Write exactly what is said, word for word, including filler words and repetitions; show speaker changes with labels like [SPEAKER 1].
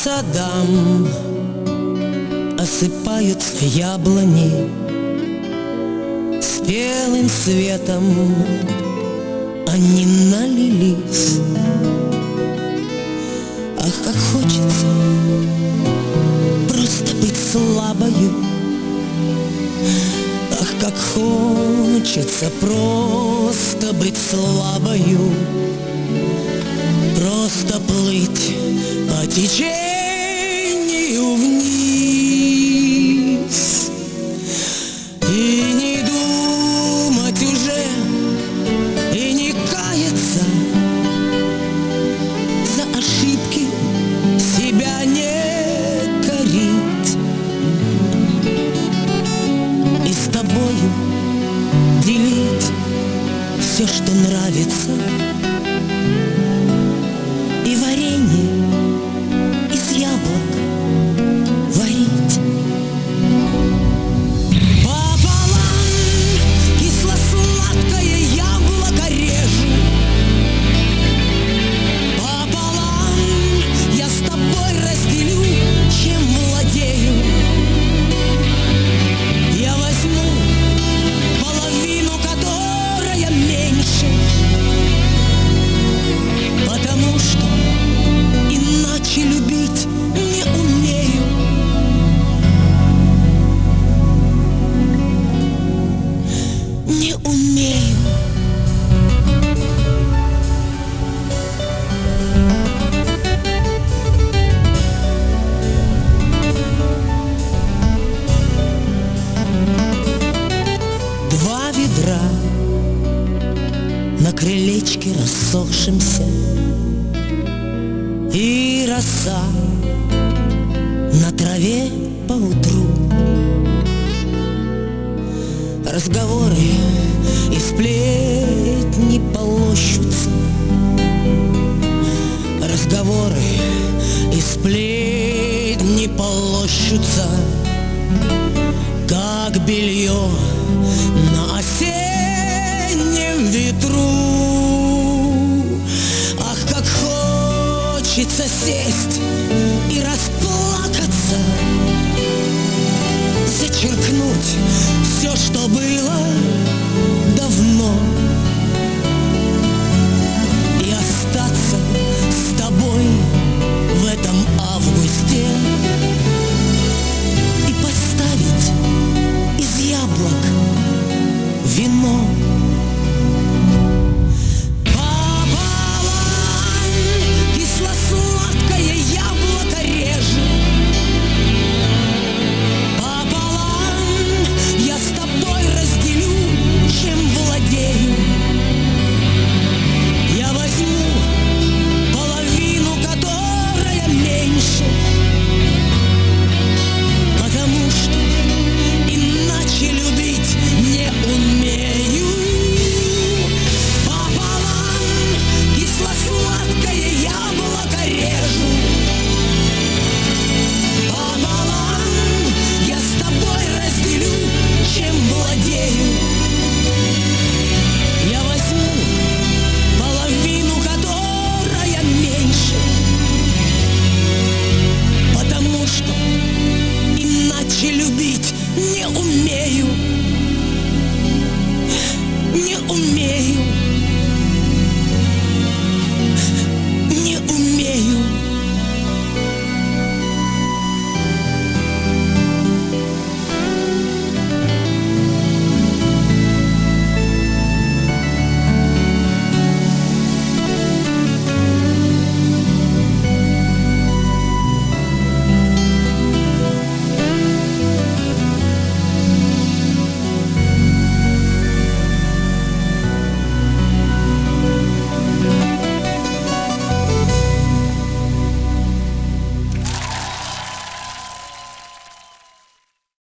[SPEAKER 1] садам осыпаются яблони, спелым светом они налились. Ах, как хочется просто быть слабою, ах, как хочется просто быть слабою, просто плыть по течению вниз и не думать уже, и не каяться, за ошибки себя не корить, и с тобою делить все, что нравится, и варенье из яблок варить. Пополам кисло-сладкое яблоко режу, пополам я с тобой разделю, чем владею. Я возьму половину, которая меньше, потому что иначе любить не умею. Не умею. Два ведра на крылечке рассохшемся, и роса на траве поутру. Разговоры и сплетни полощутся, разговоры и сплетни полощутся, как белье на осеннем ветру. Ах, как хочется сесть и расплакаться, зачеркнуть все, что было давно.